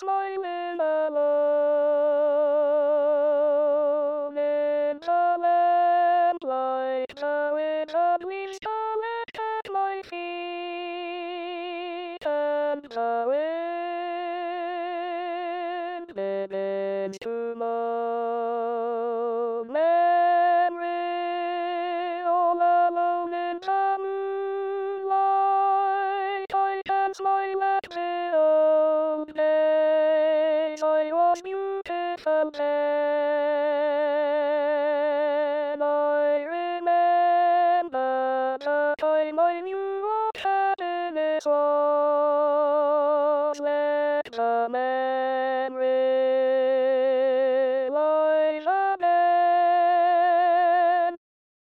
smiling alone in the lamplight, knowing that we stallet at my feet, and the wind begins to moan. Memory, all alone in the moonlight, I can smile at the old days. I was beautiful then. I remember the time I knew what happiness was. Let the memory rise again.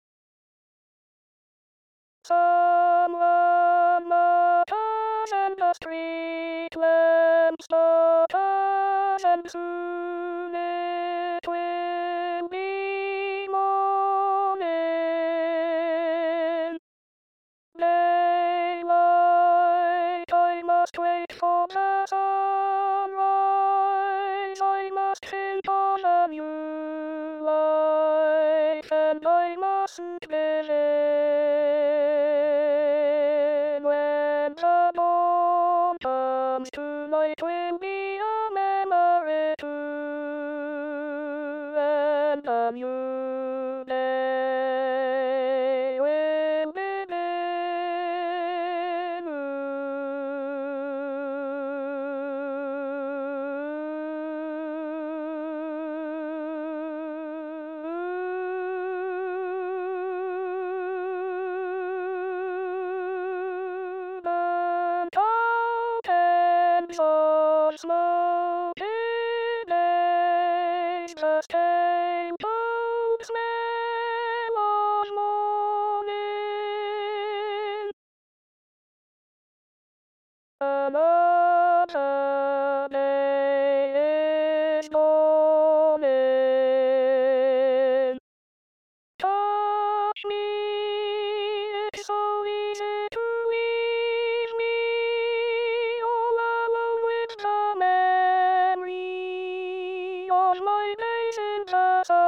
Someone knocked and the street lamps knocked and soon it will be morning. Daylight, I must wait for the sunrise. I must think on a new life, and I mustn't begin when the dawn comes. Tonight will be a memory too, and a new day will begin. Burnt out ends on smoky days, the same cold smell of morning. Another day is dawning. Touch me, it's so easy to leave me all alone with the memory of my days in the sun.